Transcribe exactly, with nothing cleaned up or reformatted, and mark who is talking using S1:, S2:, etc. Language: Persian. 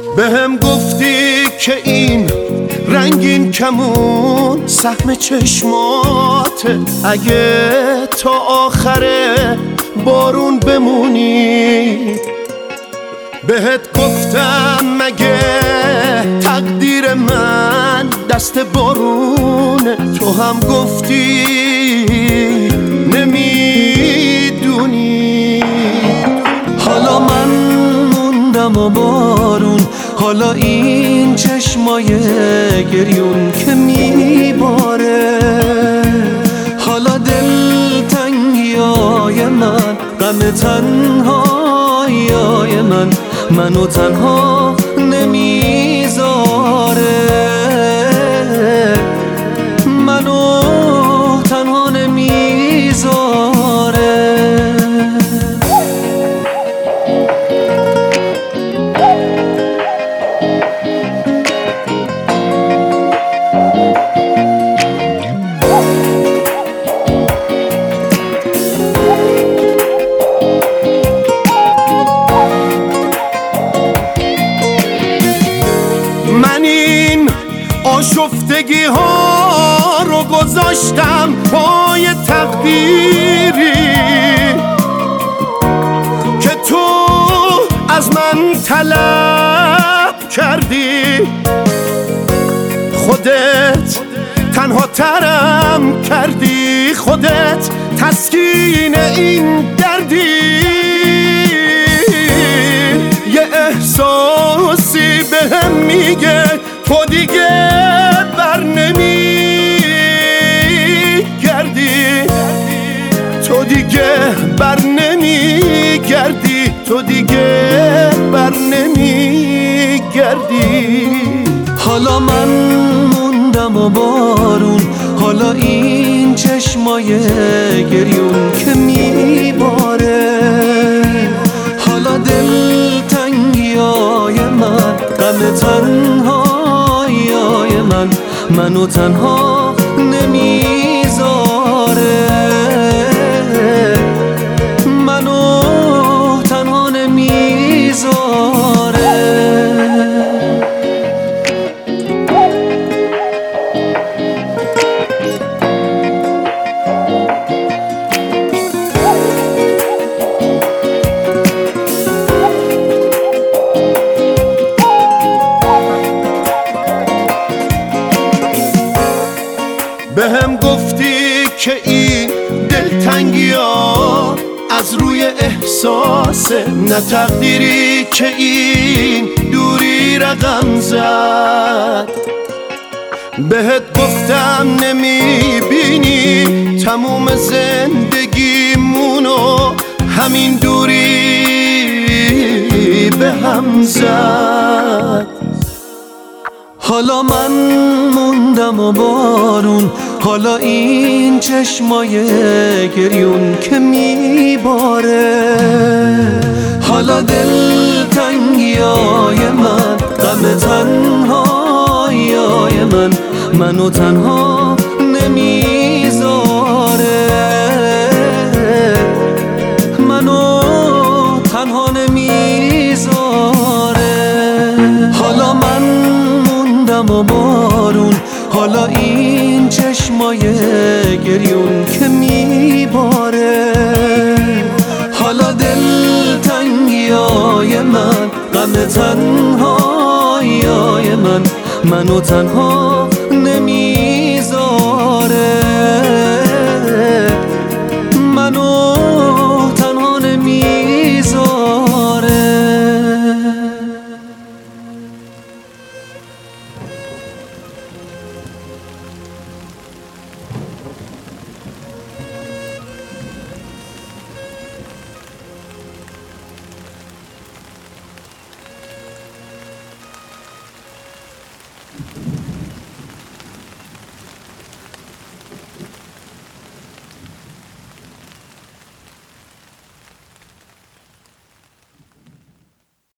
S1: بهم گفتی که این رنگین کمون سهم چشماته، اگه تا آخر بارون بمونی. بهت گفتم مگه تقدیر من دست بارونه، تو هم گفتی نمیدونی. حالا من موندم و بارون، حالا این چشمای گریون که میباره، حالا دلتنگیای من، غم تنهاییای من منو تنها نمیذاره، منو تنها نمیذاره. من این آشفتگی ها رو گذاشتم پای تقدیری که تو از من طلب کردی. خودت تنها ترم کردی، خودت تسکین این دردی. یه احساسی بهم میگه تو دیگه بر نمیگردی، تو دیگه بر نمیگردی، تو دیگه بر نمیگردی. حالا من موندم و بارون، حالا این چشمای گریون که میباره، حالا دلتنگیای من، غم تنهاییای من منو تنها نمیذاره، منو تنها نمیذاره. بهم گفتی که این دلتنگی ها از روی احساسه، نه تقدیری که این دوری رقم زد. بهت گفتم نمیبینی تموم زندگیمونو همین دوری به هم زد. حالا من موندم و بارون، حالا این چشمای گریون که میباره، حالا دلتنگیای من، غم تنهاییای من منو تنها نمیذاره، منو تنها نمیذاره. حالا من موندم و بارون، حالا این چشمای گریون که میباره، حالا دلتنگیای من، غم تنهاییای من منو تنها نمیذاره، منو تنها نمیذاره.